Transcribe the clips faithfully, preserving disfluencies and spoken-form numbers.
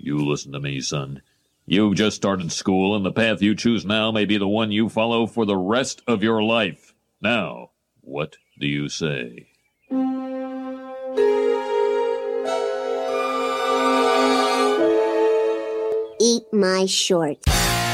You listen to me, son. You've just started school, and the path you choose now may be the one you follow for the rest of your life. Now, what do you say? Eat my shorts.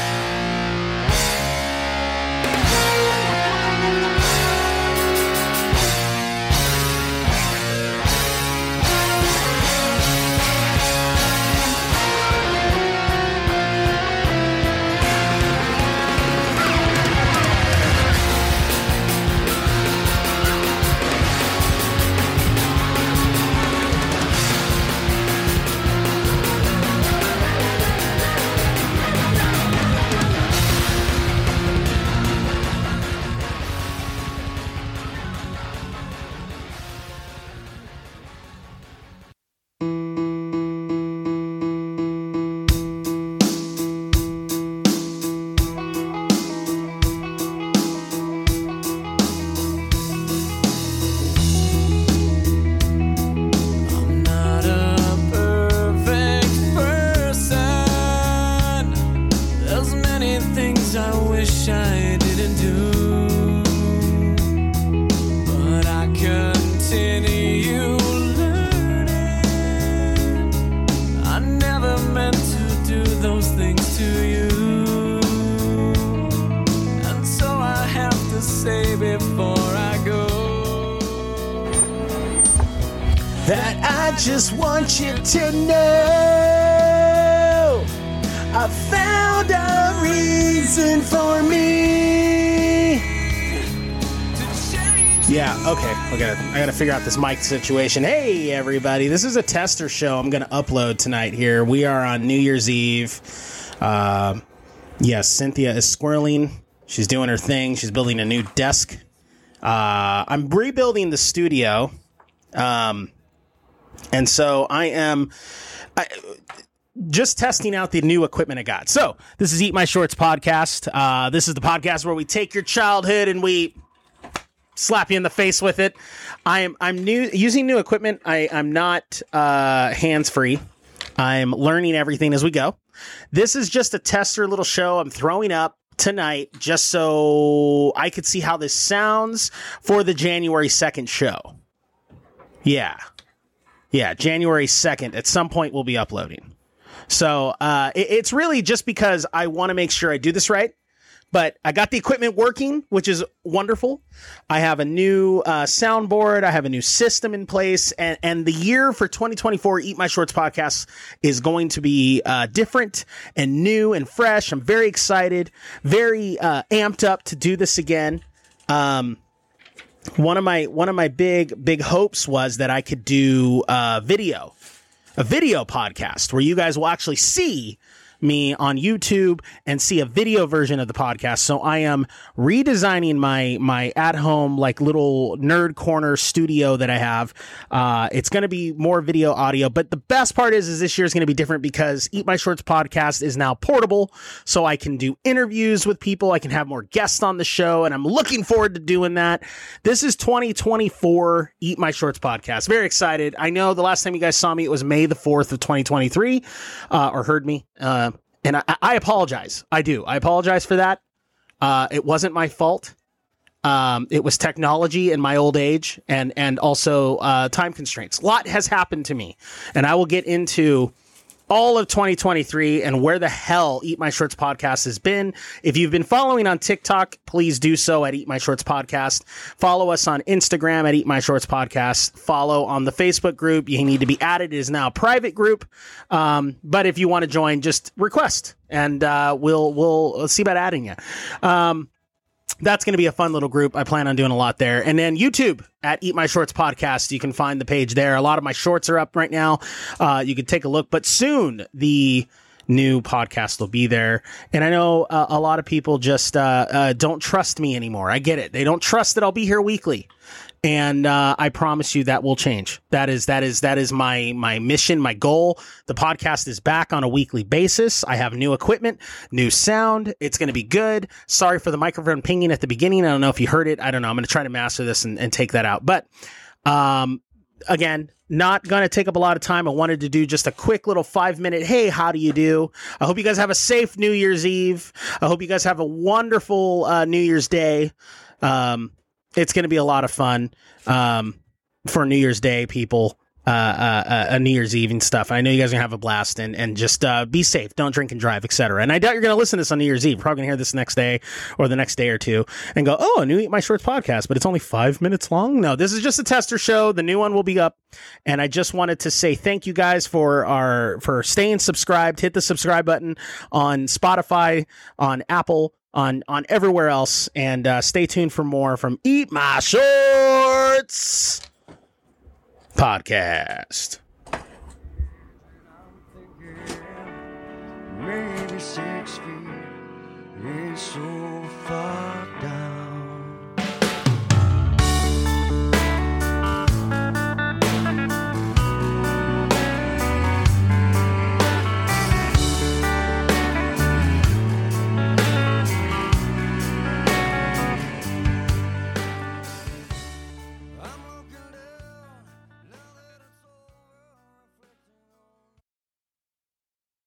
Just want you to know I found a reason for me. Yeah, okay. I gotta, I gotta figure out this mic situation. Hey, everybody. This is a tester show I'm gonna upload tonight here. We are on New Year's Eve. Uh, yes, Cynthia is squirreling. She's doing her thing. She's building a new desk. Uh, I'm rebuilding the studio. Um... And so I am I, just testing out the new equipment I got. So this is Eat My Shorts podcast. Uh, this is the podcast where we take your childhood and we slap you in the face with it. I am I'm new using new equipment. I, I'm not uh, hands free. I'm learning everything as we go. This is just a tester little show I'm throwing up tonight just so I could see how this sounds for the January second show. Yeah. Yeah, January second, at some point we'll be uploading. So uh, it, it's really just because I want to make sure I do this right. But I got the equipment working, which is wonderful. I have a new uh, soundboard. I have a new system in place. And, and the year for twenty twenty-four Eat My Shorts podcast is going to be uh, different and new and fresh. I'm very excited, very uh, amped up to do this again. Um One of my one of my big big hopes was that I could do uh, video, a video podcast where you guys will actually see me on YouTube and see a video version of the podcast. So I am redesigning my my at home like little nerd corner studio that I have. Uh, it's going to be more video audio, but the best part is is this year is going to be different because Eat My Shorts podcast is now portable, so I can do interviews with people. I can have more guests on the show, and I'm looking forward to doing that. This is twenty twenty-four Eat My Shorts podcast. Very excited. I know the last time you guys saw me, it was May the fourth of twenty twenty-three, uh, or heard me. Uh, And I, I apologize. I do. I apologize for that. Uh, it wasn't my fault. Um, it was technology and my old age and, and also uh, time constraints. A lot has happened to me. And I will get into all of twenty twenty-three and where the hell Eat My Shorts podcast has been. If you've been following on TikTok, please do so at Eat My Shorts podcast. Follow us on Instagram at Eat My Shorts podcast. Follow on the Facebook group. You need to be added. It is now a private group. Um, but if you want to join, just request and uh, we'll, we'll see about adding you. Um, That's going to be a fun little group. I plan on doing a lot there. And then YouTube at Eat My Shorts Podcast. You can find the page there. A lot of my shorts are up right now. Uh, you can take a look. But soon, the new podcast will be there. And I know uh, a lot of people just uh, uh, don't trust me anymore. I get it. They don't trust that I'll be here weekly. And uh, I promise you that will change. That is that is that is my my mission, my goal. The podcast is back on a weekly basis. I have new equipment, new sound. It's going to be good. Sorry for the microphone pinging at the beginning. I don't know if you heard it. I don't know. I'm going to try to master this and, and take that out. But um, again, not going to take up a lot of time. I wanted to do just a quick little five minute, hey, how do you do? I hope you guys have a safe New Year's Eve. I hope you guys have a wonderful uh, New Year's Day. Um, it's going to be a lot of fun um, for New Year's Day, people. Uh, uh, uh, New Year's Eve and stuff. I know you guys are gonna have a blast and, and just uh, be safe. Don't drink and drive, et cetera. And I doubt you're gonna listen to this on New Year's Eve. You're probably gonna hear this next day or the next day or two and go, "Oh, a new Eat My Shorts podcast," but it's only five minutes long. No, this is just a tester show. The new one will be up, and I just wanted to say thank you guys for our for staying subscribed. Hit the subscribe button on Spotify, on Apple, on on everywhere else, and uh, stay tuned for more from Eat My Shorts podcast. Maybe six feet is so far down.